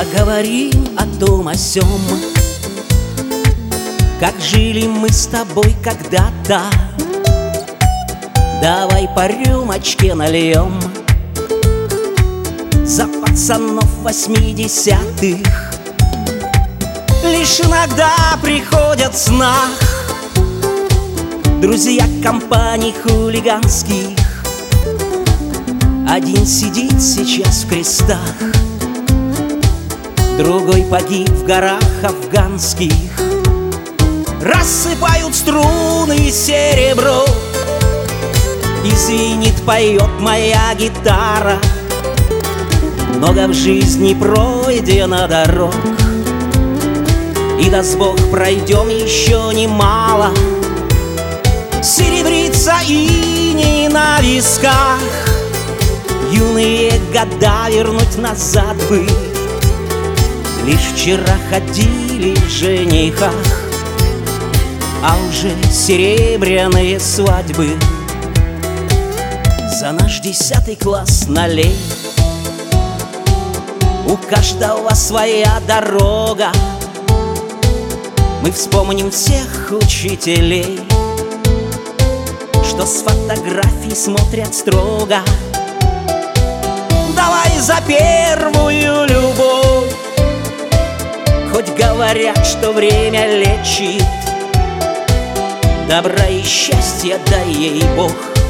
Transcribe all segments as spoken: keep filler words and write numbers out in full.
Поговорим о том, о сём, как жили мы с тобой когда-то. Давай по рюмочке нальем за пацанов восьмидесятых. Лишь иногда приходят в снах друзья компаний хулиганских. Один сидит сейчас в крестах, другой погиб в горах афганских. Рассыпают струны серебро, и звенит, поет моя гитара. Много в жизни пройдено дорог, и даст Бог, пройдем еще немало. Серебрится иней на висках, юные года вернуть назад бы. Лишь вчера ходили в женихах, а уже серебряные свадьбы. За наш десятый класс налей, у каждого своя дорога. Мы вспомним всех учителей, что с фотографий смотрят строго. Давай за первую любовь, хоть говорят, что время лечит. Добра и счастья дай ей Бог.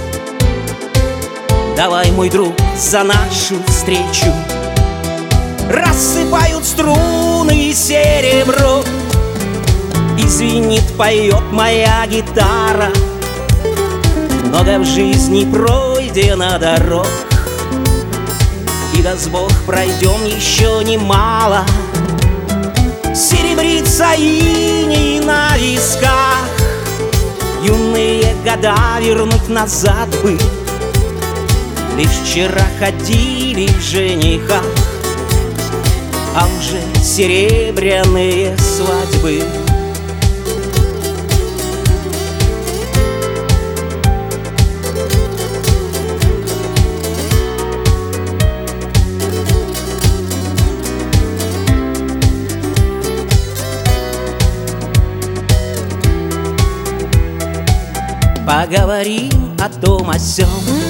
Давай, мой друг, за нашу встречу. Рассыпают струны серебро, и звенит, поет моя гитара. Много в жизни пройдено дорог, и даст Бог, пройдем еще немало. Серебрится иней на висках, юные года вернуть назад бы. Лишь вчера ходили в женихах, а уже серебряные свадьбы. Поговорим о том, о сём,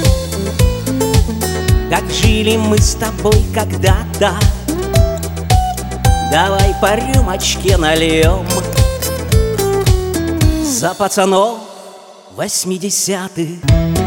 как жили мы с тобой когда-то. Давай по рюмочке нальем за пацанов восьмидесятых.